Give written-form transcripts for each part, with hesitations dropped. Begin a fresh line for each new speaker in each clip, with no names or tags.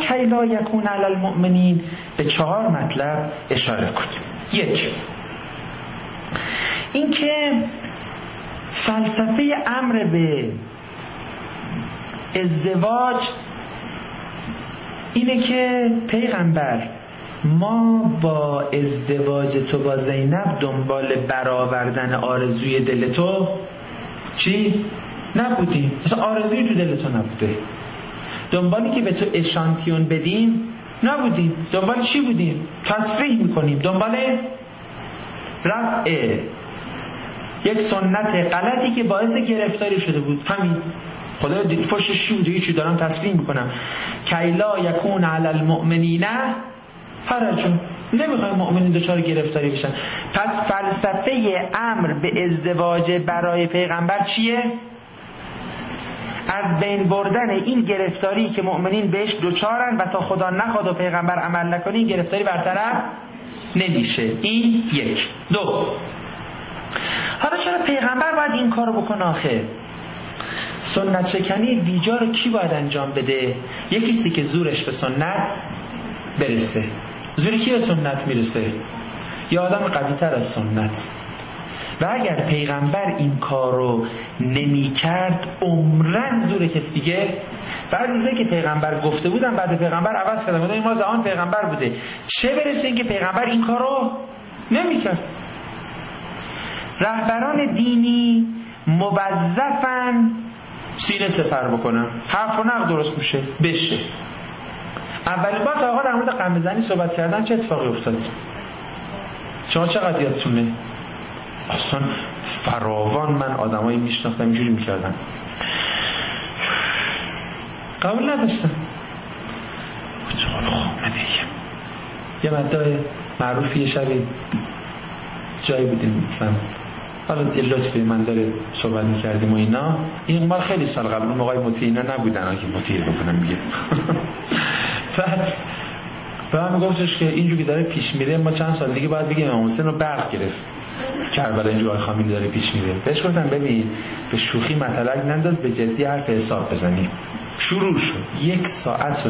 کی لا یکون علی المؤمنین به 4 مطلب اشاره کنیم. 1 اینکه فلسفه امر به ازدواج اینه که پیغمبر ما با ازدواج تو با زینب دنبال برآوردن آرزوی دل تو چی؟ نبودیم. مثلا آرزوی تو دل تو نبوده. دنبالی که به تو اشانتیون بدیم نبودیم. دنبال چی بودیم؟ تصریح میکنیم دنبال رفع یک سنت غلطی که باعث گرفتاری شده بود. همین. خدا فوشش چی بوده؟ هیچی دارم تصریح میکنم. کیلا یکون علی المؤمنین حرجون. نمیخوایم مؤمنین دچار گرفتاری بشن. پس فلسفه امر به ازدواج برای پیغمبر چیه؟ از بین بردن این گرفتاری که مؤمنین بهش دوچارن و تا خدا نخواد و پیغمبر عمل نکنه این گرفتاری برطرف نمیشه. این 1. 2 حالا چرا پیغمبر باید این کارو بکنه آخه؟ سنت شکنی بیجا رو کی باید انجام بده؟ یکیستی که زورش به سنت برسه. زوری کی به سنت میرسه؟ یا آدم قوی تر از سنت. و اگر پیغمبر این کارو نمی کرد عمرن زور کسی دیگه. بعضی چیزایی که پیغمبر گفته بودن بعد پیغمبر عوض کردن. این ما زمان پیغمبر بوده. چه برسه این که پیغمبر این کارو نمی کرد. رهبران دینی موظفن سینه سپر بکنن. حرف و نقد درست میشه بشه. اولین بار که آقا در مورد قمه زنی صحبت کردن چه اتفاقی افتاد؟ شما چقدر یادتونه؟ اصلا فراوان من آدمایی میشناختم اینجوری میکردن قبول نداشتم. یه مدعای معروفی یه شبی جایی بودیم مثلا حالا لطفی من داره صحبت میکردیم و اینا. این ما خیلی سال قبل اون موقعی مطیع اینا نبودن که مطیع بکنم میگه. بعد به من میگفتش که اینجوری که داره پیش میره ما چند سال دیگه باید بگیم امام حسین رو برق گرفت. کربلا اینجوری خامنه‌ای داره پیش میره. بهش گفتم ببین به شوخی مطلق ننداز به جدی حرف حساب بزنی. شروع شد 1.5 ساعت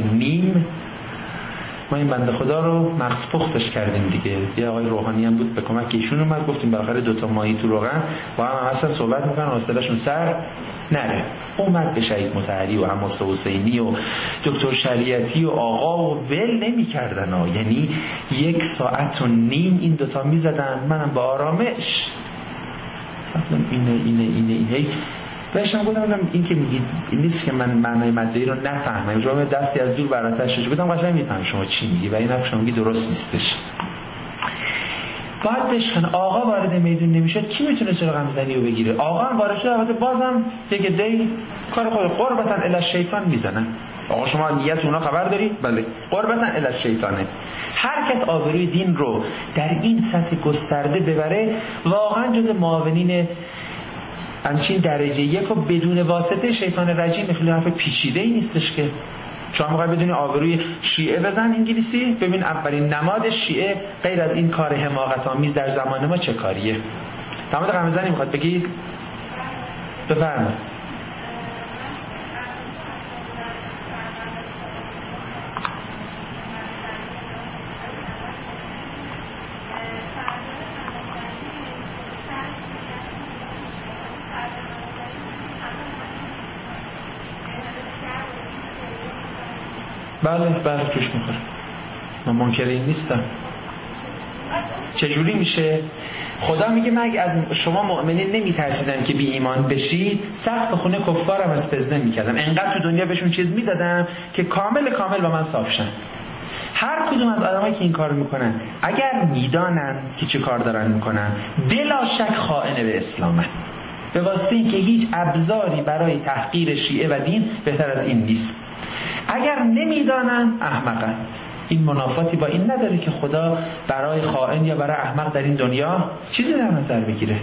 ما این بنده خدا رو مغز پختش کردیم دیگه. یه آقای روحانی هم بود به کمک ایشون اومد. گفتیم بالاخره 2 ماهی تو روغن با هم اصلا صحبت میکنن حوصله‌شون سر نره. اومد به شهید مطهری و عماس حسینی و دکتر شریعتی و آقا و ول نمی‌کردن ها. یعنی 1.5 ساعت این 2 میزدن. منم با آرامش گفتم اینه بهش گفتم این که میگید این نیست که من معنای مدعی رو نفهمم. شما دستی از دور براتش شد. گفتم قشنگ میفهم شما چی میگی و این حرف شما میگی درست نیستش. باید بشکن. آقا وارد میدون نمیشد کی میتونه چرا غم زنی رو بگیره؟ آقا هم وارد شد البته بازم یک دی کار خود قربتن الی الشیطان میزنن. آقا شما نیت اونا خبر داری؟ بله قربتن الی الشیطانه. هر کس آبروی دین رو در این سطح گسترده ببره واقعا جز معاونین همچین درجه 1 و بدون واسطه شیطان رجیم. خیلی حرف پیچیده‌ای نیستش که شما موقع بدونی آبروی شیعه بزن انگلیسی ببین اولین نماد شیعه غیر از این کار حماقت آمیز در زمان ما چه کاریه. نماد قمه زنی میخواد بگید؟ بفرمایید. بله توش میخوره. من منکر این نیستم. چجوری میشه؟ خدا میگه من از شما مؤمنین نمیترسیدم که بی ایمان بشید سقف خونه کفارم از فضه میکردم. انقدر تو دنیا بهشون چیز میدادم که کامل با من صاف شن. هر کدوم از آدمایی که این کار میکنن اگر میدانن که چه کار دارن میکنن بلا شک خائن به اسلامن. به واسطه اینکه هیچ ابزاری برای تحقیر شیعه و دین بهتر از این نیست. اگر نمیدانن احمقن. این منافاتی با این نداره که خدا برای خائن یا برای احمق در این دنیا چیزی در نظر بگیره.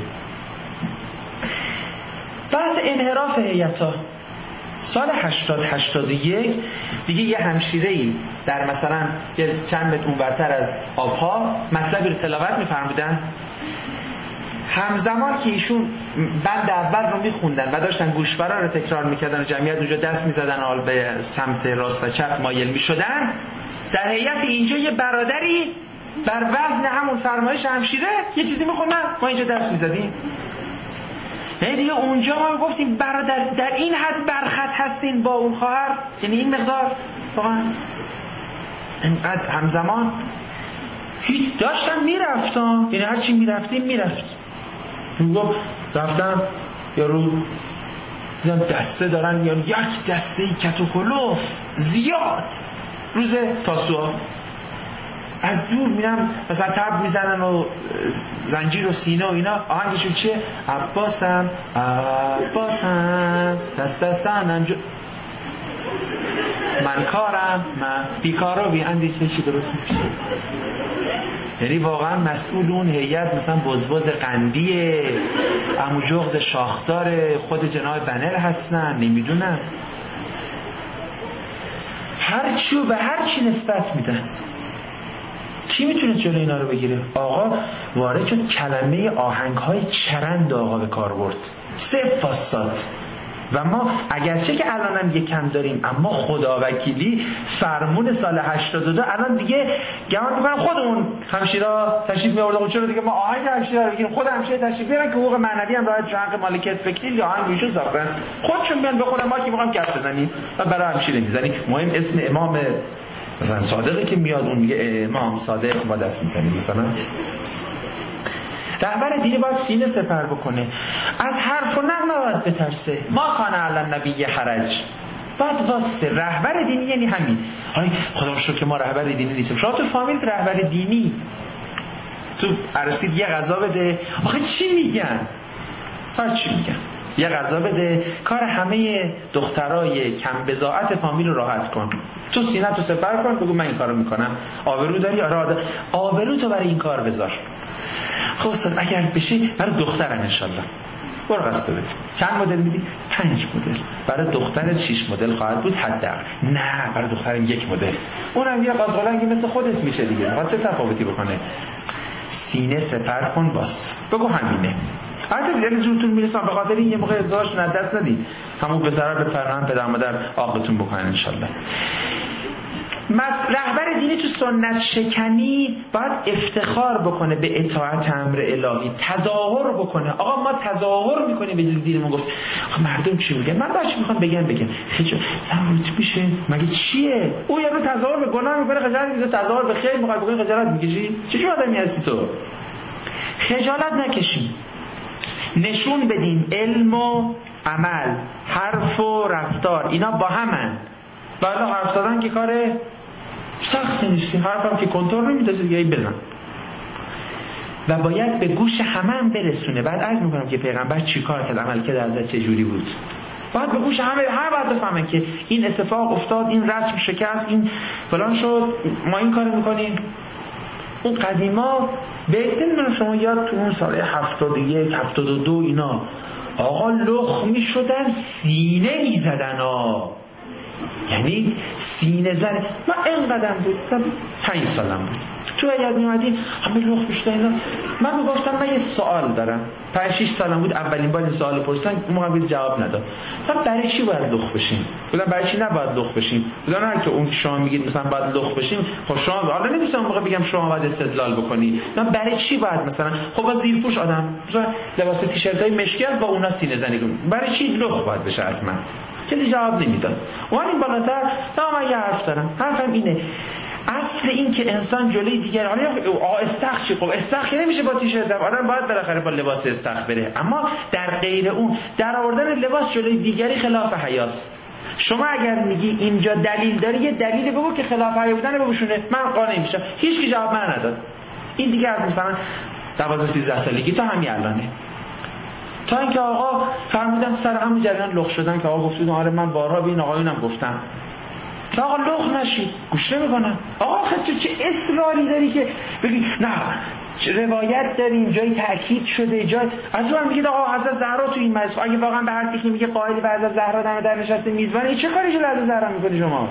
بحث انحراف هیئتا سال 80-81 دیگه یه همشیره‌ای در مثلا یه چند متر اونورتر از آبها مطلبی رو تلاوت می‌فرمودن. همزمان که ایشون بند اول رو میخوندن و داشتن گوشبرا رو تکرار میکردن و جمعیت اونجا دست میزدن حال به سمت راست و چپ مایل میشدن، در هیئت اینجا یه برادری بر وزن همون فرمایش همشیره یه چیزی میخوندن، ما اینجا دست میزدیم. یعنی دیگه اونجا ما گفتیم برادر در این حد برخط هستین با اون خواهر، یعنی این مقدار واقعا اینقدر همزمان هیچ داشتن میرفتن، یعنی هر چی میرفتیم میرفت. میگم رفتم یارو دیدم دسته دارن، یا یک دسته کت و کلوف زیاد روز تاسوعا، از دور میرم مثلا تب میزنن و زنجیر و سینه و اینا، آهنگشون چیه؟ عباسم عباسم دست دستانم من کارم من بیکار و بی اندیشه چی درست میشه. یعنی واقعا مسئول اون هیئت مثلا بزبز قندیه، عمو جغد شاخدار، خود جناب بنر هستن، نمیدونم هر چی و به هر چی نسبت میدن. کی میتونه جلوی اینا رو بگیره؟ آقا وارد شد کلمه آهنگ‌های چرند آقا به کار برد، 0 فاصاد. و ما اگرچه که الانم یک کم داریم، اما خداوکیلی فرمون سال 82 الان دیگه گمان میکنم خودمون همشیرا تشریف می‌آوردن، چرا دیگه ما آهنگ همشیرا رو بگیریم، خود همشیرا تشریف بیارن که حقوق معنوی هم راحت حق مالکیت فکری یا آهنگشون ساختن، خودشون بیان به خود ما که می‌خوام گپ بزنیم و برای همشیرا می‌زنیم. مهم اسم امام مثلا صادقی که میاد اون میگه امام صادق با دست می‌زنیم. مثلا رهبر دینی باید سینه سپر بکنه، از حرف و نقل نباید بترسه. ما کان علی النبی حرج، باید واسه رهبر دینی یعنی همین. خدا رو شکر که ما رهبر دینی نیستیم. شما تو فامیل رهبر دینی تو عرصید یه غذا بده، آخه چی میگن؟ چی میگن؟ یه غذا بده، کار همه دخترای کم بضاعت فامیل رو راحت کن، تو سینه تو سپر کن، بگو من این کارو میکنم. آبرو داری؟ آره آبرو تو برای این کار بذار. خب استاد اگر بشه برای دخترم انشالله برو قصد بده. چند مدل میدی؟ 5 مدل. برای دخترت 6 مدل خواهد بود حداقل. نه برای دخترم 1 مدل. اونم یه قازقلنگی مثل خودت میشه دیگه. میخواد چه تفاوتی بکنه؟ سینه سپر کن باز. بگو همینه. حتی دیگه زورتون میرسن به خاطر این یه موقع ازدواجتون از دست ندید. همون پسرا به پرهم پدر مادر عاقتون بکنن انشالله. رهبر دینی تو سنت شکنی باید افتخار بکنه به اطاعت امر الهی، تظاهر بکنه. آقا ما تظاهر میکنیم به دینمون. گفت مردم چی میگن؟ مردم چی میخوان بگن خیلی زمانت میشه مگه چیه؟ او یارو تظاهر به گناه میکنه، خجالت میکشه. تظاهر به خیر میخوای بکنی، خجالت میکشی؟ چجور آدمی هستی تو؟ خجالت نکشی، نشون بدیم علم و عمل، حرف و رفتار اینا با همن. بعد حرف زدن که کار سخت نیست، حرفم که کنترل نمی‌دازه دیگه بزن. و باید به گوش همه هم برسونه. بعد عرض می‌کنم که پیغمبر چیکار کرد، عمل کرد، ازت چه جوری بود. باید به گوش همه باید بفهمن که این اتفاق افتاد، این رسم شکست، این فلان شد، ما این کارو می‌کنیم. اون قدیما بهتون شما یاد تو اون سال 71 72 اینا آقا لخ می‌شدن، سینه می‌زدن یعنی سینه زن. من اینقدر بود 5 سالم بود تو یاد میادین همه لخ میشدن اینا. من میگفتم من یه سوال دارم، 5-6 سالم بود اولین بار این سوال پرسیدن، موقع جواب نداد. من برای چی باید لخ بشیم؟ بودم برای چی نباید لخ بشیم؟ بودم نه که اون که شما میگید مثلا باید لخ بشیم، خب شما حالا نمیتونم موقع بگم شما باید استدلال بکنی. من برای چی باید مثلا خب با زیرپوش آدم مثلا لباس تیشرتای مشکی است با اونا سینه زنی کنه، برای چی لخ باید بشه؟ حتما کسی جواب نمیداد. ولی بالاتر من یه حرف دارم، حرفم اینه اصل این که انسان جلوی دیگر حالا استخ خب استخ نمیشه با تیشرت، آدم باید بالاخره با لباس استخ بره، اما در غیر اون در آوردن لباس جلوی دیگری خلاف حیاست. شما اگر میگی اینجا دلیل داری یه دلیل بگو که خلاف حیا بودن بپوشونه، من قانع میشم. هیچ کی جواب من نداد. این دیگه از مثلا 12-13 سالگی تا همین الانه، تا اینکه آقا فرمودن سر همون جریان لخ شدن که آقا گفتید آره من بارها به این آقایونم گفتم که آقا لخ نشید، گوش نمیکنن. آقا تو چه اصراری داری که بگی نه روایت داریم جای تاکید شده، جای از اون میگید آقا حضرت زهرا تو این مجلس، اگه واقعا به هر کی میگه قائل به حضرت زهرا دم در نشسته میزبان، این چه کاری جلوی حضرت زهرا میکنی شما؟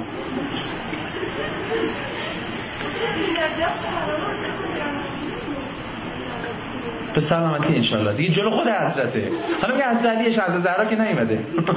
به سلامتی انشالله دیگه جلو خود حضرته. حالا میگه حضرت علیش از زهرا که نیومده.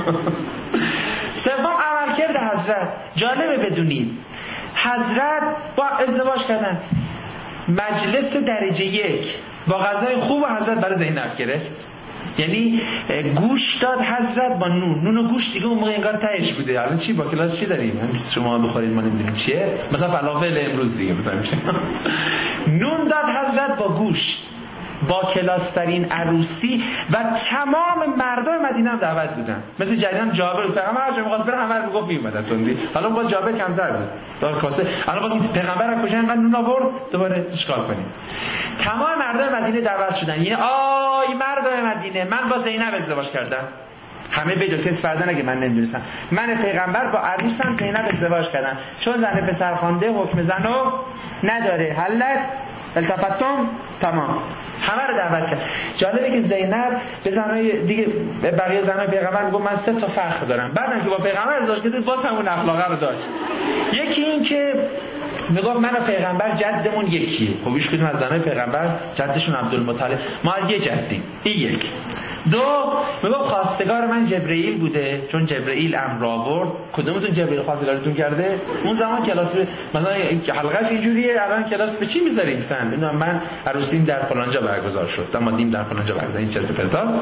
سوم عملکرد حضرت. جالبه بدونید حضرت با ازدواج کردن، مجلس درجه 1 با غذای خوب حضرت برای زینب گرفت. یعنی گوش داد حضرت با نون و گوش دیگه اون موقع انگار تهش بوده. الان چی با کلاس چی داریم؟ هم شما بخورید ما نمیدونیم چیه، مثلا فلافل امروز دیگه مثلا میشه. نون داد حضرت با گوش، با کلاسترین عروسی و تمام مردم مدینه هم دعوت بودن. مثل جریان جابر پیغمبر هر جا می‌خواست بره همه میگفت میومدن توندی. حالا با جابر کمتر بود. دار کاسه. الان با پیغمبر از کجا انقدر نون آورد دوباره اشکال کنیم. تمام مردم مدینه دعوت شدن. یعنی آی مردم مدینه من با زینب ازدواج کردم. همه به جا کس فردا نگه من نمیدونستم. من پیغمبر با عروسم زینب ازدواج کردم. چون زن پسر خوانده حکم زنو نداره. حلت التفتم تمام. همه رو دعوت کرد. جالبه که زینب به زنای دیگه بقیه زنای پیغمبر میگه من 3 تا فخر دارم. بعدم که با پیغمبر ازدواج کرد باز همون اخلاقا رو داشت. یکی این که میگفت من و پیغمبر جدمون یکیه. خب هیچ کدوم از زنای پیغمبر جدشون عبدالمطلب، ما از یه جدیم. این یک. 2 میگفت خواستگار من جبرئیل بوده چون جبرئیل امر آورد. کدومتون جبرئیل خواستگارتون کرده؟ اون زمان کلاس مثلا حلقه‌اش اینجوریه، الان کلاس به چی میذارید سن؟ میدونم من عروسیم در فلان جا برگزار شد، دامادیم در فلان جا برگزار، این چه پرتا.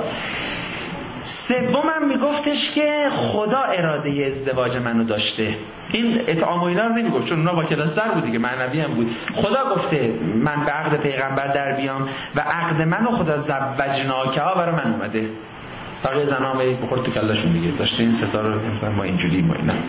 سومم میگفتش که خدا اراده ازدواج منو داشته. این اطعام و اینا رو نمیگفت چون اونا با کلاس در بود دیگه، معنوی هم بود. خدا گفته من به عقد پیغمبر در بیام و عقد منو خدا زوجناکه ها برای من اومده. بقیه زنا هم بخور تو کلاشون دیگه داشته این ستا رو مثلا ما اینجوری ما اینا.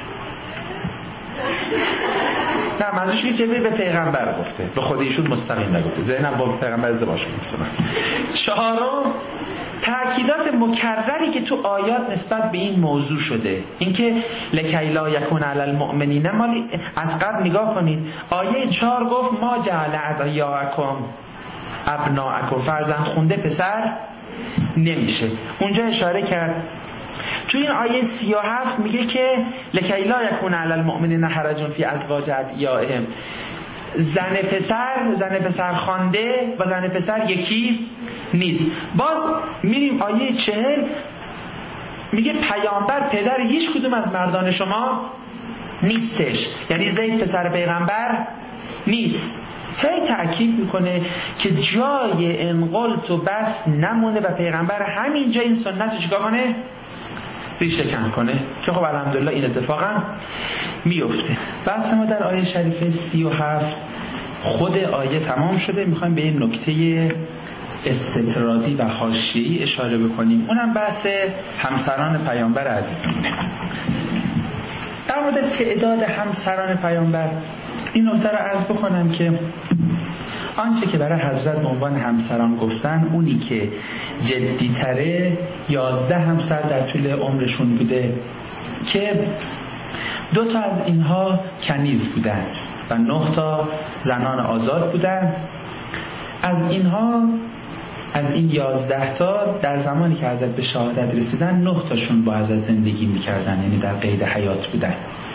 نه منظورش اینه که به پیغمبر گفته، به خود ایشون مستقیم نگفته. زینب با پیغمبر ازدواج کرد مثلا. 4 تأکیدات مکرری که تو آیات نسبت به این موضوع شده، اینکه لکی لا یکون علی المؤمنین، مالی از قبل نگاه کنید. آیه 4 گفت ما جعل ادعیاءکم ابناءکم، فرزند خونده پسر نمیشه. اونجا اشاره کرد. تو این آیه 37 میگه که لکی لا یکون علی المؤمنین حرج فی ازواج ادعیائهم، زن پسر خوانده و زن پسر یکی نیست. باز میریم آیه 40 میگه پیامبر پدر هیچ کدوم از مردان شما نیستش، یعنی زید پسر پیغمبر نیست. هی تأکید میکنه که جای انقلت و بس نمونه و پیغمبر همینجا این سنت رو چیکار کنه؟ ریشه کن کنه که خب الحمدلله این اتفاقا میفته. بس ما در آیه شریفه 37 خود آیه تمام شده. میخوایم به این نکته استطرادی و حاشیه‌ای اشاره بکنیم، اونم بحث همسران پیامبر عزیزمونه. در مورد تعداد همسران پیامبر این نکته رو عرض بکنم که آنچه که برای حضرت به عنوان همسران گفتن اونی که جدی‌تره 11 همسر در طول عمرشون بوده که 2 تا از اینها کنیز بودند و 9 تا زنان آزاد بودند. از اینها از این 11 تا در زمانی که حضرت به شهادت رسیدن 9 تاشون با حضرت زندگی می‌کردن، یعنی در قید حیات بودن.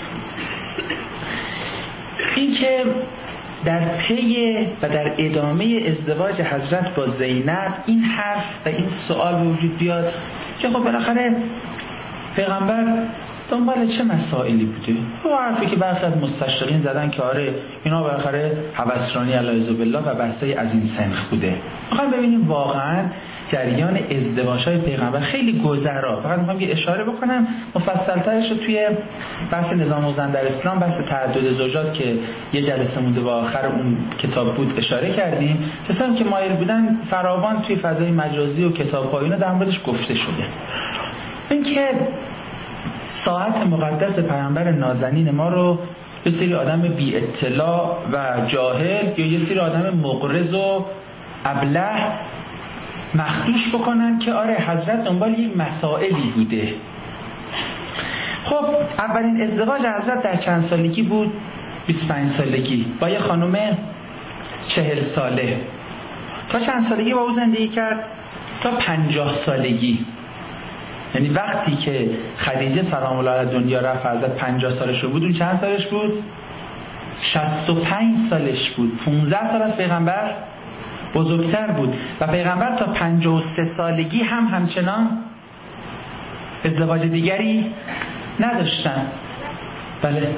این که در پی و در ادامه ازدواج حضرت با زینب این حرف و این سوال به وجود بیاد که خب بالاخره پیغمبر دنبال چه مسائلی بوده؟ و حرفی که برخی از مستشرقین زدن که آره اینا بالاخره هوسرانی علیه بالله و بحثای از این سنخ بوده. میخوایم ببینیم واقعا جریان ازدواج‌های پیغمبر خیلی گذرا. فقط میخوام یه اشاره بکنم مفصل‌ترش رو توی بحث نظام الزن در اسلام، بحث تعدد زوجات که یه جلسه مونده و آخر اون کتاب بود اشاره کردیم. کسانی که مایل بودن فراوان توی فضای مجازی و کتاب‌ها اینا در موردش گفته شده. اینکه ساعت مقدس پیامبر نازنین ما رو یه سری آدم بی اطلاع و جاهل یا یه سری آدم مغرض و ابله مخدوش بکنن که آره حضرت دنبال یک مسائلی بوده. خب اولین ازدواج حضرت در چند سالگی بود؟ 25 سالگی با یه خانم 40 ساله. تا چند سالگی با او زندگی کرد؟ تا 50 سالگی. یعنی وقتی که خدیجه سلام الله علیها دنیا رفت حضرت 50 سالش بود، اون چند سالش بود؟ 65 سالش بود. 15 سال از پیغمبر بزرگتر بود و پیغمبر تا 53 سالگی هم همچنان ازدواج دیگری نداشتن. بله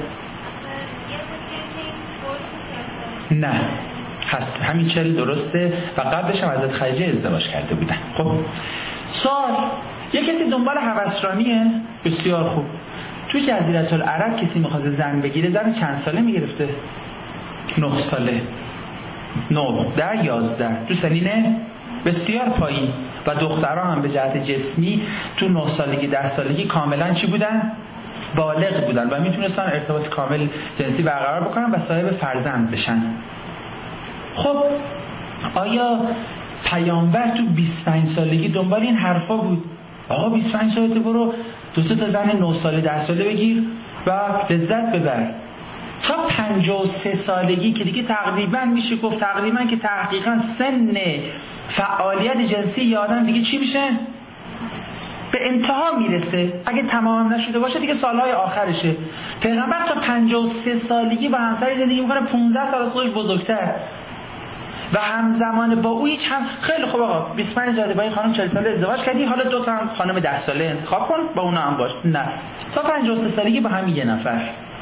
نه هست همین 40 درسته و قبلش هم حضرت خدیجه ازدواج کرده بودن. خب سوال، یه کسی دنبال هوسرانیه، بسیار خوب. تو جزیره العرب کسی می‌خواد زن بگیره، زن چند ساله میگرفته؟ 9 ساله، 9 10 11 تو سنین بسیار پایین و دخترها هم به جهت جسمی تو 9 سالگی 10 سالگی کاملا چی بودن؟ بالغ بودن و میتونستن ارتباط کامل جنسی برقرار بکنن و صاحب فرزند بشن. خب آیا پیامبر تو 25 سالگی دنبال این حرفا بود؟ آقا 25 سالته برو 2 تا زن 9 ساله 10 ساله بگیر و لذت ببر. تا 53 سالگی که دیگه تقریبا میشه گفت تقریبا که تحقیقا سن فعالیت جنسی یه آدم دیگه چی میشه؟ به انتها میرسه. اگه تمام نشده باشه دیگه سالهای آخرشه. پیغمبر تا 53 سالگی با همسری زندگی میکنه، 15 سال از خودش بزرگتر و همزمان با او هیچ هم خیلی خوب آقا 25 ساله با این خانم 40 ساله ازدواج کردی، حالا 2 تا هم خانم 10 ساله انتخاب کن با اونا هم باش. نه، تا 53 سالگی با هم یه نفر.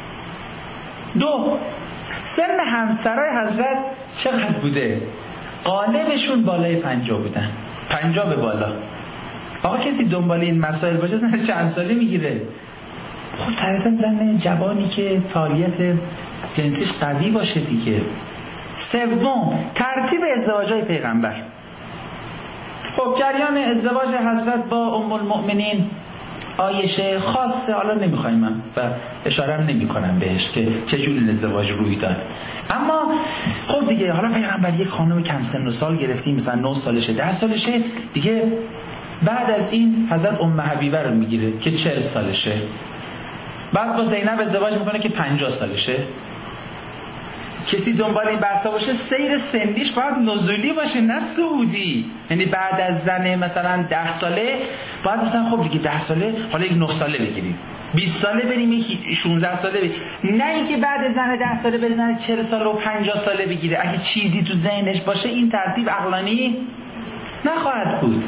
2 سن همسرای حضرت چقدر بوده؟ غالبشون بالای 50 بودن، 50 به بالا. آقا کسی دنبال این مسائل باشه زن چند ساله میگیره؟ خب طبعا زن جوانی که فعالیت جنسیش قوی باشه دیگه. 3 ترتیب ازدواجهای پیغمبر. خب جریان ازدواج حضرت با ام المؤمنین عایشه خاصه، حالا نمیخوایم من و اشاره هم نمی کنم بهش که چجوری ازدواج روی داد. اما خب دیگه حالا پیغمبر یک خانم کم سن و سال گرفتیم، مثلا 9 سالشه 10 سالشه دیگه. بعد از این حضرت ام حبیبه رو میگیره که 40 سالشه. بعد با زینب ازدواج میکنه که 50 سالشه. کسی دنبال این بحثا باشه سیر سنیش باید نزولی باشه نه صعودی. یعنی بعد از زن مثلا 10 ساله باید مثلا خب دیگه 10 ساله حالا یک 9 ساله بگیریم، 20 ساله بریم، یک 16 ساله بگیریم. نه اینکه بعد از زن 10 ساله بره زن 40 ساله و 50 ساله بگیره. اگه چیزی تو ذهنش باشه این ترتیب عقلانی نخواهد بود.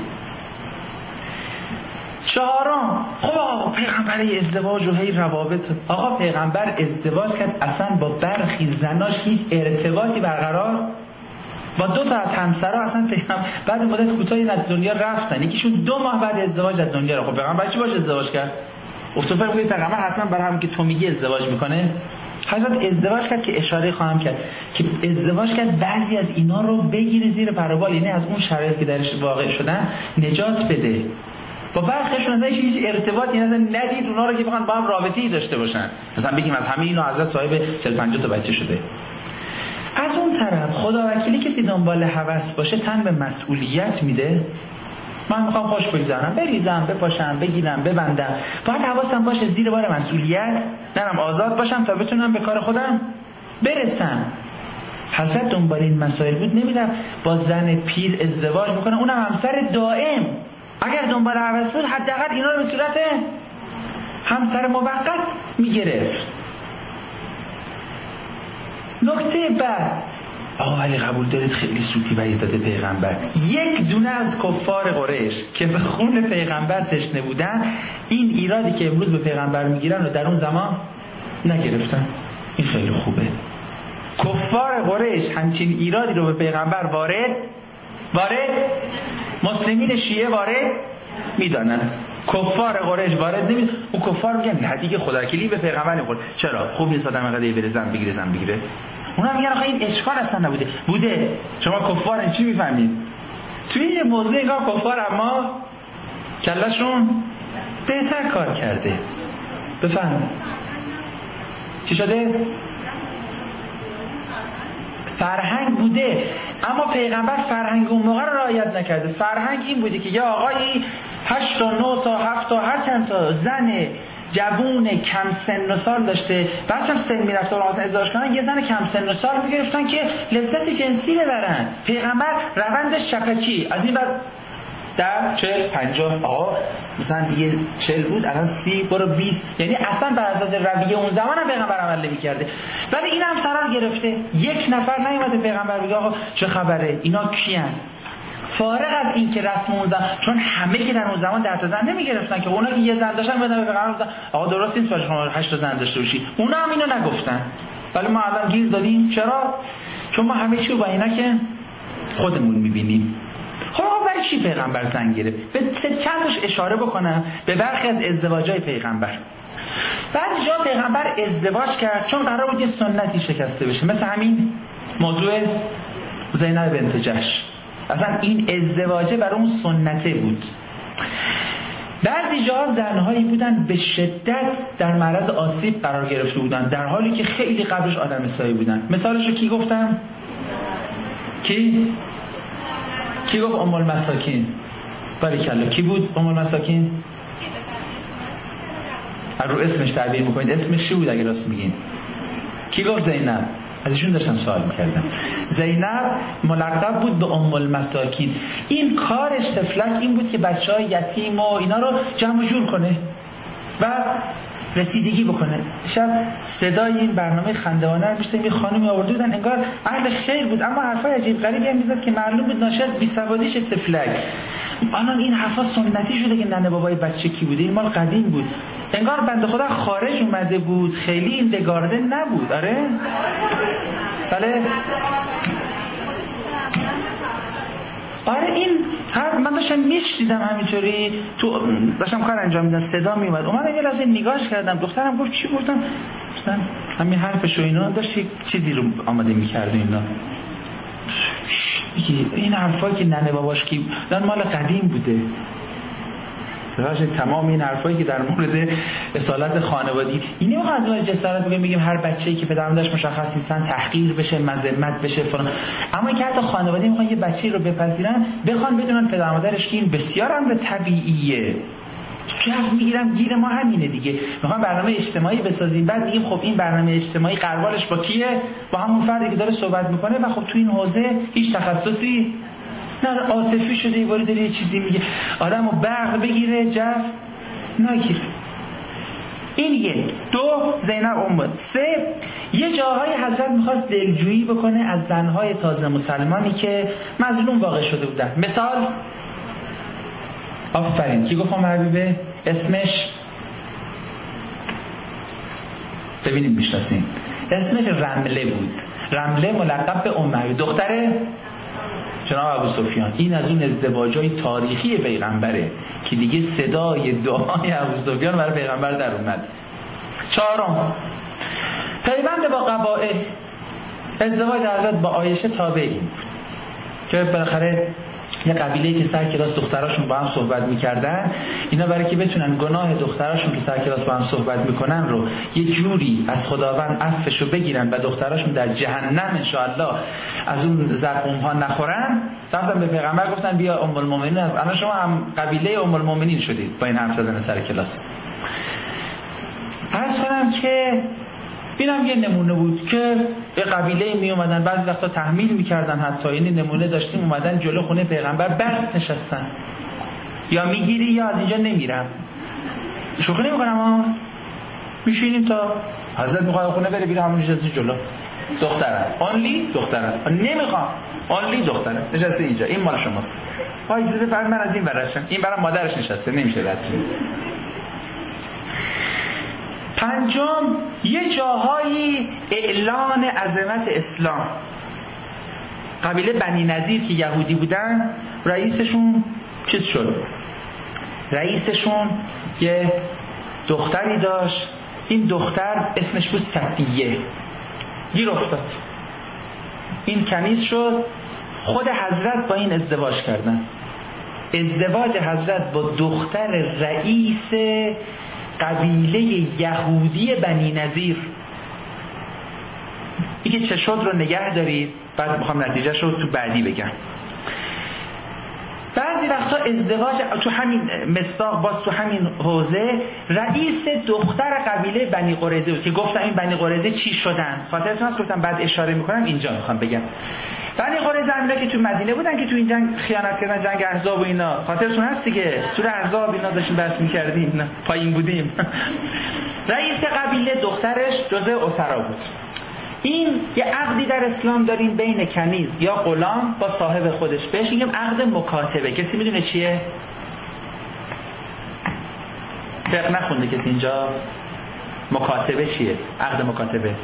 4 خب آقا پیغمبر ازدواج و هی روابط. آقا پیغمبر ازدواج کرد اصلا با برخی زناش هیچ ارتباطی برقرار با 2 تا از همسرها اصلا پیغمبر بعد مدت کوتاهی از دنیا رفتن. یکیشون 2 ماه بعد ازدواج از دنیا رفت. خب پیغمبر چی باش ازدواج کرد؟ افتاد میگه پیغمبر حتما برای هم که تو میگی ازدواج میکنه. حضرت ازدواج کرد که اشاره خواهم کرد که ازدواج کرد بعضی از اینا رو بگیره زیر پر و بال، یعنی از اون شرایطی که درش واقع شدن نجات بده. با برخیشون ازش هیچ ارتباطی ندید اونا رو که بخوان با هم رابطه‌ای داشته باشن. مثلا بگیم از همه اینا حضرت صاحب 40-50 تا بچه شده. از اون طرف خدا وکیلی کسی دنبال هوس باشه تن به مسئولیت میده. من میخوام خوش بگذرم، بریزم، بپاشم، بگیرم، ببندم. باید حواسم باشه زیر بار مسئولیت نرم، آزاد باشم تا بتونم به کار خودم برسم. حضرت دنبال این مسائل بود، نمیدونم با زن پیر ازدواج میکنه، اونم همسر دائم. اگر دنبال هوس بود حداقل اینا رو به صورت همسر موقت میگرفت. نکته بعد آقا ولی قبول دارید خیلی سوتی برای داده پیغمبر. 1 دونه از کفار قریش که به خون پیغمبر تشنه بودن این ایرادی که امروز به پیغمبر میگیرن و در اون زمان نگرفتن. این خیلی خوبه. کفار قریش همچین ایرادی رو به پیغمبر وارد مسلمین شیعه وارد میدانند. کفار قریش وارد نمیدونن. اون کفار میگن نه دیگه خدا کلی به پیغمبر نمیخوره. چرا؟ خوب نیست آدم قضیه بره زن بگیره. اونا میگن آخه این اشکال اصلا نبوده. بوده. شما کفار چی میفهمید؟ توی یه موضوع انگار کفار اما کلشون بهتر کار کرده. بفهم چی شده؟ فرهنگ بوده، اما پیغمبر فرهنگ اون موقع رو رعایت نکرده. فرهنگ این بوده که یا آقایی 8 تا 9 تا 7 تا هر چند تا زن جوون کم سن و سال داشته، بچه‌م سن میرفته و واسه ازدواج کنن یه زن کم سن و سال میگرفتن که لذت جنسی ببرن. پیغمبر روندش چککی از این بعد 10 40 50 آقا مثلا دیگه 40 بود الان 30 برو 20. یعنی اصلا بر اساس رویه اون زمان هم پیغمبر عمل نمی‌کرده. ولی این هم سرار گرفته. یک نفر نیومده پیغمبر بگه آقا چه خبره اینا کیان؟ فارغ از این که رسم اون زمان، چون همه که در اون زمان 10 تا زن نمی‌گرفتن که اونا که یه زن داشتن بدن به پیغمبر گفتن آقا درست نیست باشه شما 8 تا زن داشته باشی. اونا هم اینو نگفتن. ولی ما الان گیر دادیم. چرا؟ چون ما همه چی رو با اینا که خودمون می‌بینیم. خب آقا برای چی پیغمبر زن گرفت؟ به چند تاش اشاره بکنم به برخی از ازدواج‌های پیغمبر. بعضی جا پیغمبر ازدواج کرد چون قرار بود یه سنتی شکسته بشه، مثل همین موضوع زینب بنت جحش. اصلا این ازدواجه برای اون سنته بود. بعضی جا زنهایی بودن به شدت در معرض آسیب قرار گرفته بودن در حالی که خیلی قبلش آدم سایی بودن. مثالش رو کی گفتم؟ کی گفت؟ ام المساکین. باریکلا. کی بود ام المساکین؟ رو اسمش تعبیر میکنید. اسمش چی بود اگه راست میگین؟ کی گفت؟ زینب. ازشون داشتم سوال میکردم. زینب ملقب بود به ام المساکین. این کارش تفلک این بود که بچهای یتیم و اینا رو جمع جور کنه و رسیدگی بکنه. شب صدای این برنامه خندوانه رو میشتم. یه خانمی آورده بودن انگار اهل خیر بود اما حرفای عجیب غریبی هم میزد که معلوم بود ناشی از بیسوادیش تفلک. الان این حرفا سنتی شده که ننه بابای بچه کی بوده. این مال قدیم بود. انگار بنده خدا خارج اومده بود. خیلی این دگارده نبود. آره بله آره این من داشتم میشنیدم همینطوری تو داشتم کار انجام میدم صدا میومد اومدم یه لحظه نگاهش کردم. دخترم گفت چی گفتم؟ گفتم همین حرفش و اینا داشت چیزی رو آماده می‌کرد اینا. این حرفایی که ننه باباش کی دن مال قدیم بوده. راجع تمام این حرفایی که در مورد اصالت خانوادگی اینی واقعا از وجه جسارت میگیم هر بچه‌ای که پدر مادرش مشخص نیستن تحقیر بشه، مذمت بشه فلان. اما این که حتی خانواده میخوان یه بچه‌ای رو بپذیرن بخوان بدونن پدر مادرش که این بسیار امر طبیعیه. جو میگیرم گیر ما همینه دیگه. میخوام برنامه اجتماعی بسازیم بعد میگیم خب این برنامه اجتماعی قربالش با کیه؟ با همون فردی که داره صحبت میکنه و خب تو این حوزه هیچ تخصصی نه عاطفی شده یه باری داره یه چیزی میگه آدمو برق بگیره جف نگیره. این یک. دو زینب ام. سه یه جاهای حضرت میخواست دلجویی بکنه از زنهای تازه مسلمانی که مظلوم واقع شده بودن. مثال آفرین کی گفت ام حبیبه؟ اسمش ببینیم میشناسین. اسمش رمله بود. رمله ملقب به ام حبیبه دختره جناب ابو سفیان. این از اون ازدواجای تاریخی پیغمبره که دیگه صدای دعای ابو سفیان برای پیغمبر در اومد. چهارم پیوند با قبائل. ازدواج حضرت با عایشه تابعی بود که بالاخره یه قبیله‌ای که سر کلاس دختراشون با هم صحبت می‌کردن اینا برای که بتونن گناه دختراشون که سر کلاس با هم صحبت می‌کنن رو یه جوری از خداوند عفوشو بگیرن و دختراشون در جهنم ان شاءالله از اون زقوم‌ها نخورن. رفتن به پیغمبر گفتن بیا ام المؤمنین از الان شما هم قبیله ام المؤمنین شدید با این حرف زدن سر کلاس. عرض کنم که اینم یه نمونه بود که یه قبیله می اومدن بعضی وقتا تحمیل میکردن حتی یعنی نمونه داشتیم اومدن جلو خونه پیغمبر بست نشستن یا میگیری یا از اینجا نمیرم. شوخی نمیکنم ها میشینیم تا حضرت میخواد خونه بره بیره همون نشسته جلو دخترم آنلی دخترم نمیخوام آنلی دخترم نشسته اینجا این مال شماست. وای زیده فرد من از این برشم این برام مادرش نشسته نمیشه رد. پنجم یه جاهایی اعلان عظمت اسلام. قبیله بنی نظیر که یهودی بودن رئیسشون چیز شد. رئیسشون یه دختری داشت. این دختر اسمش بود صفیه. گیر افتاد. این کنیز شد. خود حضرت با این ازدواج کردن. ازدواج حضرت با دختر رئیس قبیله یهودی بنی نظیر. این که چه شد رو نگه دارید بعد میخوام نتیجه شد تو بعدی بگم. بعضی
بعضی وقتا ازدواج تو همین مصداق، باز تو همین حوزه، رئیس دختر قبیله بنی قریظه بود که گفتم این بنی قریظه چی شدن، خاطرتون هست گفتم بعد اشاره میکنم، اینجا میخوام بگم بنی قریظه امیلا که تو مدینه بودن که تو این جنگ خیانت کردن، جنگ احزاب و اینا، خاطرتون هست دیگه، سوره احزاب اینا داشتیم بحث میکردیم، پایین بودیم. رئیس قبیله دخترش جزء اسرا بود. این یه عقدی در اسلام داریم بین کنیز یا غلام با صاحب خودش، بهش میگیم عقد مکاتبه. کسی میدونه چیه؟ فقه نخونده کسی اینجا؟ مکاتبه چیه؟ عقد مکاتبه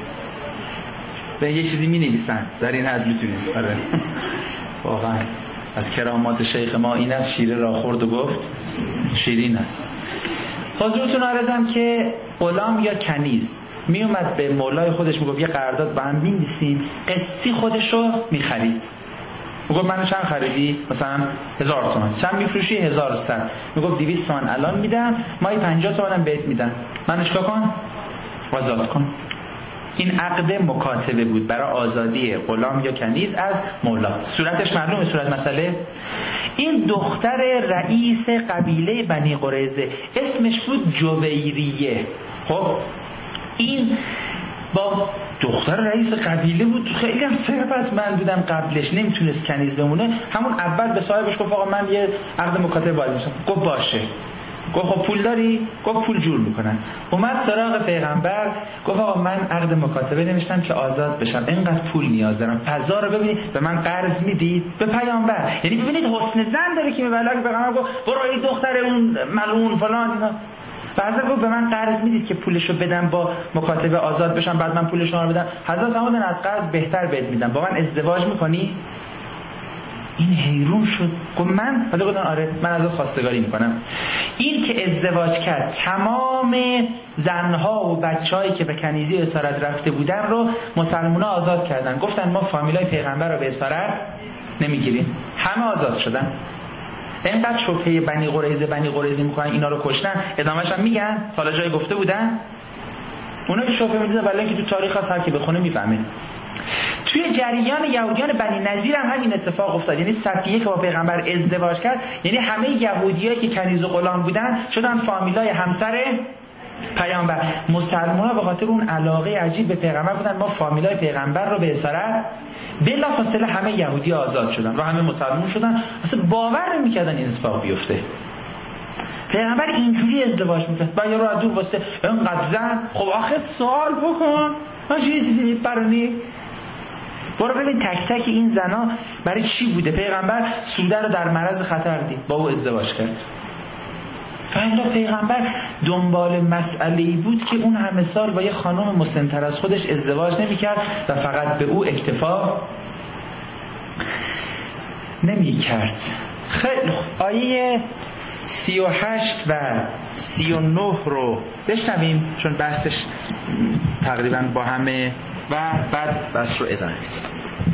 به یه چیزی می نویسن در این حد میتونید. آره واقعا از کرامات شیخ ما این است، شیره را خورد و گفت شیرین است. حضورتون عرضم که غلام یا کنیز می اومد به مولای خودش میگفت یه قرارداد با هم می‌نویسیم، قسطی خودش رو می‌خرید. میگفت منو چند خریدی؟ مثلا 1000 تومان. چند می‌فروشی؟ 1100. میگفت 200 تومان الان میدم، ماهی 50 تومانم بهت میدم. منو چیکار کن؟ آزاد کن. این عقد مکاتبه بود برای آزادی غلام یا کنیز از مولا. صورتش معلومه صورت مسئله؟ این دختر رئیس قبیله بنی قریظه اسمش بود جویریه. خب این با دختر رئیس قبیله بود، خیلی هم ثروتمند بودم قبلش، نمیتونست کنیز بمونه. همون اول به صاحبش گفت آقا من یه عقد مکاتبه باید میشم. گفت باشه. گفت خب پول داری؟ گفت پول جور میکنن. اومد سراغ پیغمبر گفت آقا من عقد مکاتبه نوشتم که آزاد بشم، اینقدر پول نیاز دارم، فضا رو ببینید، به من قرض میدید؟ به پیامبر. یعنی ببینید حسن ظن داره که میبلغ پیغمبر گفت برو این دختر اون ملعون فلان اینا. حضرت گفت به من قرض میدید که پولشو بدم با مکاتبه آزاد بشم، بعد من پول شما رو بدم؟ حضرت فرمودن از قرض بهتر بهت میدم، با من ازدواج میکنی؟ این حیرون شد. گفت من؟ حضرت گفتن آره من ازت خواستگاری میکنم. این که ازدواج کرد تمام زنها و بچه‌هایی که به کنیزی اسارت رفته بودن رو مسلمان‌ها آزاد کردن. گفتن ما فامیلای پیغمبر رو به اسارت نمیگیریم. همه آزاد شدن. اینقدر شبهه بنی قریظه میکنن اینا رو کشتن، ادامهش هم میگن حالا جای گفته بودن. اونا که شبهه میدیدن ولی که تو تاریخ هست هر کی بخونه میفهمه. توی جریان یهودیان بنی نظیر هم همین اتفاق افتاد. یعنی صفیه که با پیغمبر ازدواج کرد، یعنی همه یهودیایی که کنیز و غلام بودن شدن فامیلای همسر پیامبر. مسلمان‌ها به خاطر اون علاقه عجیب به پیغمبر بودن، ما فامیلای پیغمبر رو به اسارت، بلافاصله همه یهودی آزاد شدن و همه مسلمان شدن. اصلا باور نمی‌کردن این اتفاق بیفته. پیغمبر اینجوری ازدواج می‌کرد. با یه راه دور واسه اینقدر زن، خب آخه سوال بکن. ما چیزی می‌پرونی؟ برو ببین تک تک این زنا برای چی بوده. پیغمبر سوده رو در معرض خطر دید، با او ازدواج کرد. فهمیلا پیغمبر دنبال مسئله‌ای بود که اون همه سال با یه خانم مسن‌تر از خودش ازدواج نمی‌کرد و فقط به او اکتفا نمی‌کرد. خیلی آیه 38 و 39 رو بشنویم چون بحثش تقریبا با همه و بعد بحث رو ادامه میدیم.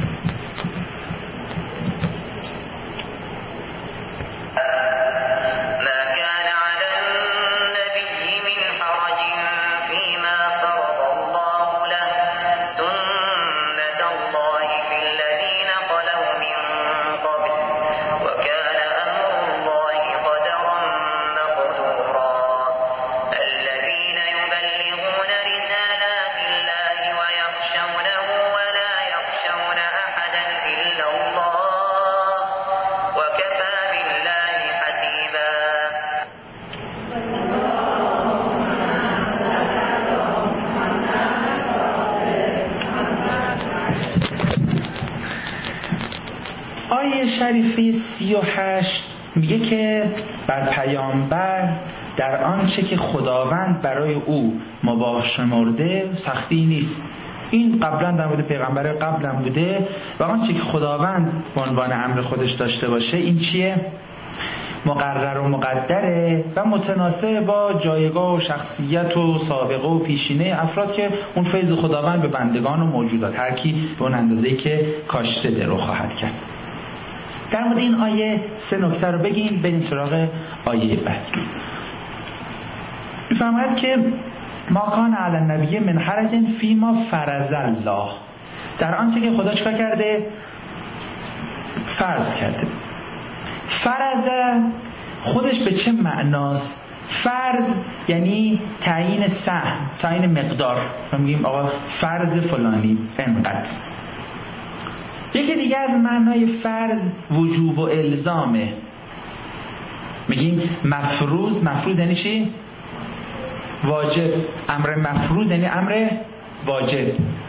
شریفه 38 میگه که بر پیامبر در آنچه که خداوند برای او مباح شمرده سختی نیست. این قبلا در مورد پیغمبر قبلا بوده و آنچه که خداوند به عنوان امر خودش داشته باشه این چیه؟ مقرر و مقدره و متناسب با جایگاه و شخصیت و سابقه و پیشینه افراد که اون فیض خداوند به بندگان و موجودات هر کی به اون اندازه‌ای که کاشته درو خواهد کرد. در مورد این آیه 3 نکته رو بگیم بریم سراغ آیه بعد. میفهمد که ما کان علی النبی من حرج فیما فرض الله، در آنچه که خدا چیکار کرده؟ فرض کرده. فرض خودش به چه معناست؟ فرض یعنی تعیین سهم، تعیین مقدار. ما میگیم آقا فرض فلانی انقدر. یکی دیگه از معنای فرض وجوب و الزامه. میگیم مفروض. مفروض یعنی چی؟ واجب. امر مفروض یعنی امر واجب.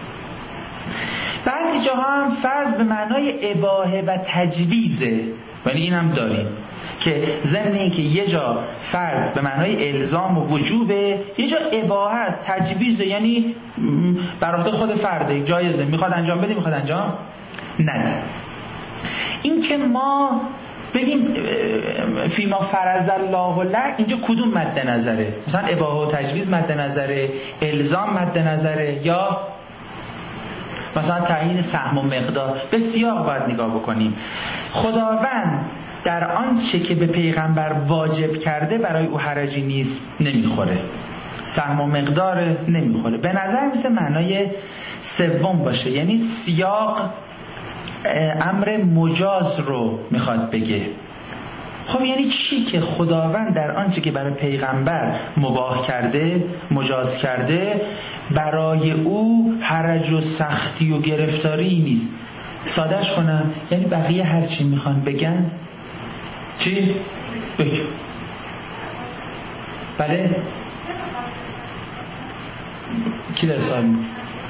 بعضی جاها هم فرض به معنای اباحه و تجویزه، ولی این هم داریم که ضمن این که یه جا فرض به معنای الزام و وجوبه، یه جا اباحه است، تجویزه، یعنی بر عهده خود فرده، جایزه، میخواد انجام بده میخواد انجام نده. این که ما بگیم فیما فرض الله لک، اینجا کدوم مد نظره؟ مثلا اباحه و تجویز مد نظره، الزام مد نظره، یا مثلا تعیین سهم و مقدار؟ به سیاق باید نگاه بکنیم. خداوند در آنچه که به پیغمبر واجب کرده برای او حرجی نیست، نمیخوره، سهم و مقدار نمیخوره. به نظر میسه معنای سوم باشه، یعنی سیاق امر مجاز رو میخواد بگه. خب یعنی چی؟ که خداوند در آنچه که برای پیغمبر مباح کرده، مجاز کرده، برای او حرج و سختی و گرفتاری نیست. سادهش کنم یعنی بقیه هر چی میخوان بگن چی؟ بگو. بله؟ کی در سوال نیست؟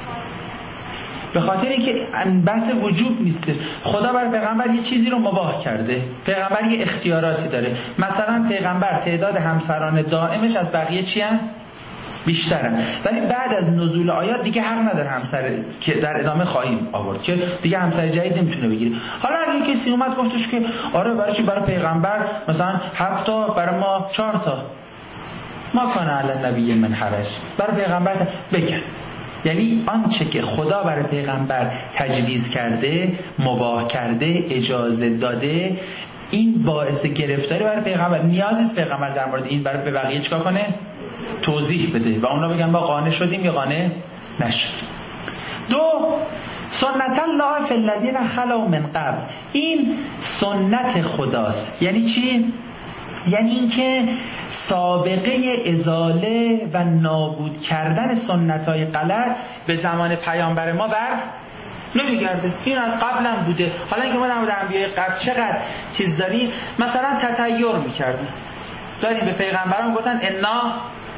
به خاطر اینکه بحث وجوب نیست. خدا برای پیغمبر یه چیزی رو مباح کرده، پیغمبر یه اختیاراتی داره. مثلا پیغمبر تعداد همسران دائمش از بقیه چی هست؟ بیشترن، ولی بعد از نزول آیات دیگه حق نداره همسر، که در ادامه خواهیم آورد که دیگه همسر جدید نمیتونه بگیره. حالا اگه کسی اومد گفتش که آره برای چی برای پیغمبر مثلا 7 تا برای ما 4 تا، ما کان علی النبی من حرج، برای پیغمبر بگن. یعنی آنچه که خدا برای پیغمبر تجویز کرده، مباح کرده، اجازه داده، این باعث گرفتاری برای پیغمبر. نیازی نیست پیغمبر در مورد این برای به بقیه چیکار کنه؟ توضیح بده و اونا بگن ما قانع شدیم یا قانع نشدیم. 2. سنت الله فی الذین خلوا من قبل. این سنت خداست. یعنی چی؟ یعنی اینکه سابقه ازاله و نابود کردن سنت‌های غلط به زمان پیامبر ما بر نمیگرده. این از قبل هم بوده. حالا اینکه ما در مورد انبیاء قبل چقدر چیز داریم، مثلا تطیر میکردن، داریم به پیغمبران گفتن انا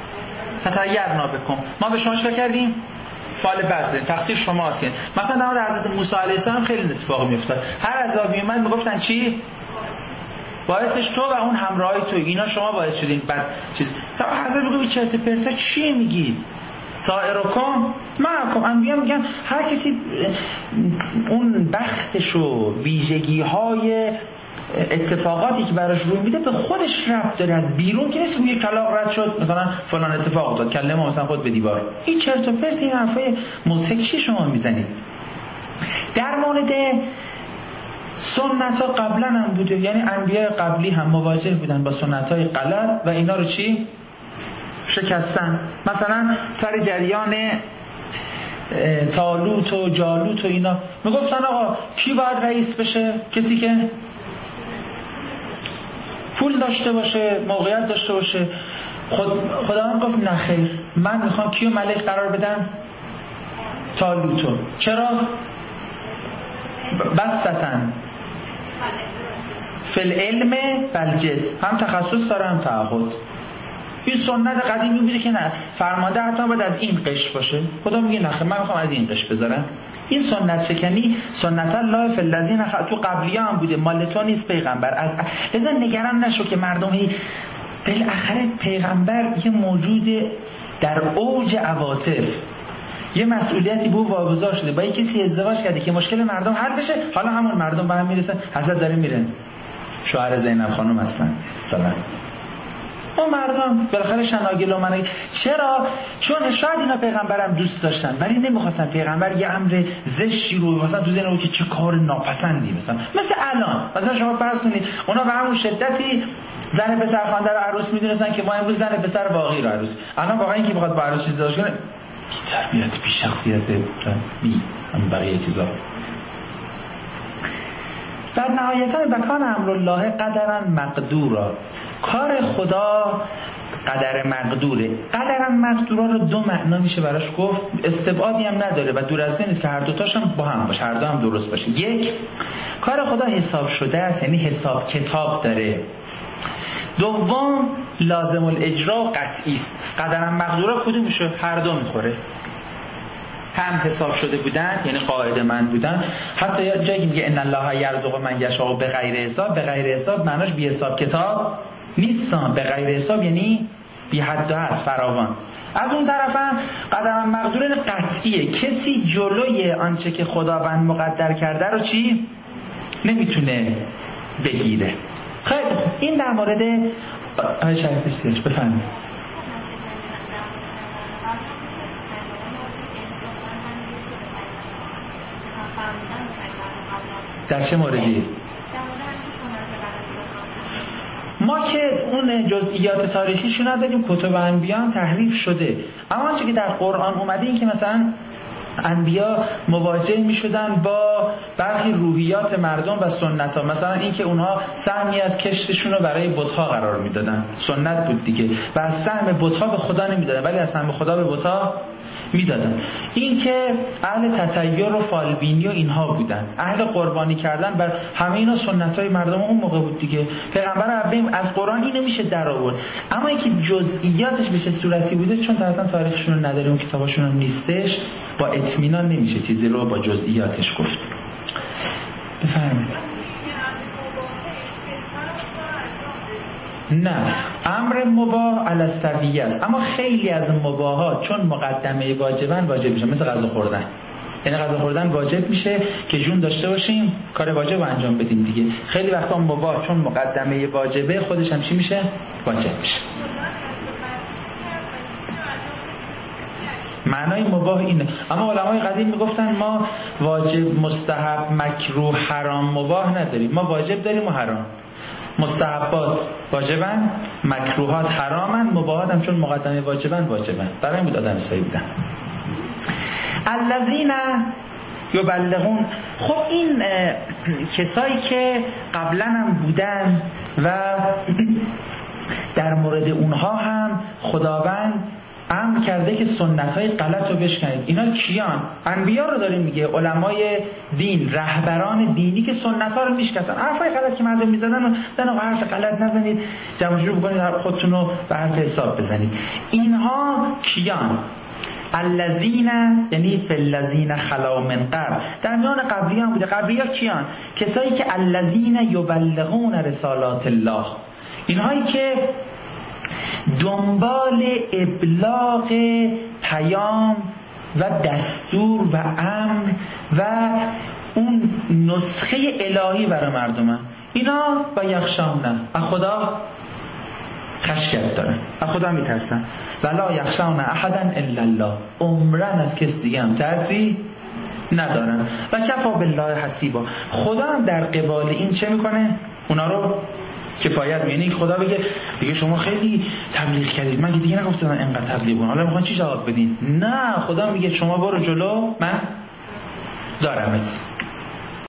تطیرنا بکم، ما به شما چه کردیم؟ فال بعضه، تقصیر شماست. که مثلا در مورد حضرت موسی علیه السلام خیلی اتفاقی میافتاد. هر عذابی اومد میگفتن چی؟ باعثش تو و اون همراهی تو، اینا شما باعث شدین. بعد چیز تا حضرت میگه چرت و پرتا چی میگید؟ طائرکم معکم. انبیا میگن هر کسی اون بختش و ویژگی‌های اتفاقاتی که براش روی میده به خودش ربط داره، از بیرون که نیست. روی کلاغ رد شد مثلا فلان اتفاق افتاد، کله ما مثلا خود به دیوار. این چرت و پرت، این حرفای مضحک چی شما میزنید؟ در مورد سنت ها قبلا هم بوده، یعنی انبیاء قبلی هم مواجه بودن با سنت های غلط و اینا رو چی؟ شکستن. مثلا سر جریان طالوت و جالوت و اینا میگفتن آقا کی باید رئیس بشه؟ کسی که پول داشته باشه، موقعیت داشته باشه. خداوند گفت نه خیر، من میخوام کیو ملک قرار بدم؟ طالوتو. چرا؟ بستتن فی العلم بالجسم، هم تخصص داره هم تعهد. این سنت قدیمی بوده که نه فرمانده حتما باید از این قش باشه. خدا میگه نه من میخوام از این قش بذارم. این سنت شکنی سنت الله فی الذین تو قبلی هم بوده، مال تو نیست پیغمبر. از لذا نگران نشو که مردم بالاخره پیغمبر یه موجود در اوج عواطف، یه مسئولیتی به او واگذار شده، با کسی ازدواج کرده که مشکل مردم حل بشه. حالا همون مردم با هم میرسن، حضرت داره میرن شوهر زینب خانم هستن سلام. اون مردم بالاخره شناگل و مناگل. چرا؟ چون شاید اینا پیغمبرم دوست داشتن ولی نمیخواستن پیغمبر یه امر زشتی رو مثلا تو ذهن که چه کار ناپسندی، مثل الان مثلا شما فرض کنید اونا به همون شدتی زن پسر خوانده رو عروس میدونستن که ما امروز زن پسر باقی رو عروس. الان واقعا اینکه بخواد با عروس چیز داشته کنه، بی تربیت، بی شخصیت، بی همین بقیه چیزا.
و نهایتا بکان امر الله قدرا مقدورا. کار خدا قدر مقدوره. قدر مقدورا رو دو معنا میشه براش گفت، استبعادی هم نداره و دور از این نیست که هر دوتاش هم با هم باشه، هر دو هم درست باشه. یک، کار خدا حساب شده است، یعنی حساب کتاب داره. دوم، لازم الاجرا و قطعی است. قدر مقدورا کدومشه؟ هر دو میخوره. هم حساب شده بودن یعنی قاعده مند بودن، حتی یا جایی میگه ان الله یرزق من یشاء بغیر حساب. بغیر حساب معناش بی حساب کتاب نیستن، بغیر حساب یعنی بی حد و حد، فراوان. از اون طرف هم قدر مقدور قطعیه، کسی جلوی آنچه که خداوند مقدر کرده رو چی نمیتونه بگیره. خیلی خوب، این در مورد آیه شریف سیرش. بفرمایید. در چه موردی؟ ما که اون جزئیات تاریخیشو نداریم، کتب انبیاء تحریف شده، اما آنچه که در قرآن اومده این که مثلا انبیا مواجه می شدن با برخی روحیات مردم و سنت ها. مثلا این که اونها سهمی از کشتشون رو برای بت‌ها قرار می دادن، سنت بود دیگه، و از سهم بت‌ها به خدا نمی دادن ولی از سهم خدا به بت‌ها می دادن. این که اهل تطیر و فالبینی و اینها بودن، اهل قربانی کردن بر همه اینا سنت های مردم اون موقع بود دیگه. پیغمبر اولین از قرآن اینو میشه در آورد، اما اینکه جزئیاتش به چه صورتی بوده چون اصلا تاریخشون رو نداریم و کتاباشون هم نیستش، با اطمینان نمیشه چیزی رو با جزئیاتش گفت. بفرمایید. نه، امر مباح علی السویه است، اما خیلی از مباحات چون مقدمه واجبن واجب میشه، مثل غذا خوردن. یعنی غذا خوردن واجب میشه که جون داشته باشیم، کار واجب رو انجام بدیم دیگه. خیلی وقتا مباح چون مقدمه واجبه خودش هم چی میشه؟ واجب میشه. معنای مباح اینه. اما علمای قدیم میگفتن ما واجب، مستحب، مکروه، حرام، مباح نداریم، ما واجب داریم و حرام. مستحبات واجبن، مکروهات حرامن، مباحات هم چون مقدمه واجبن واجبن. برای این بود آدم سایی بودن. الذین یبلغون. خب این کسایی که قبلا هم بودن و در مورد اونها هم خداوند امر کرده که سنت‌های غلط رو بشکنید. اینا کیان؟ انبیا رو داریم میگه، علمای دین، رهبران دینی که سنت‌ها رو میشکستن. حرفای غلط که مردم میزدن و دن حرف غلط نزنید، جمع جور بکنید، خودتون رو به حرف حساب بزنید. اینها کیان؟ الذین، یعنی فی الذین خلا من قبل، در میان قبلیان بوده. قبلی‌ها کیان؟ کسایی که الذین یبلغون رسالات الله، اینهایی که دنبال ابلاغ پیام و دستور و امر و اون نسخه الهی برای مردمه. اینا با یخشونه از خدا خشیت دارن، از خدا میترسن. ولا یخشون احدا الا الله، عمرن از کس دیگه هم ترسی ندارن. و کفا بالله حسیبا، خدا هم در قبال این چه میکنه؟ اونا رو کفایت. یعنی خدا بگه دیگه شما خیلی تبلیغ کردید، من دیگه نگفتم اینقدر تبلیغ کنم، حالا میخوان چی جواب بدین؟ نه، خدا میگه شما برو جلو، من دارمت.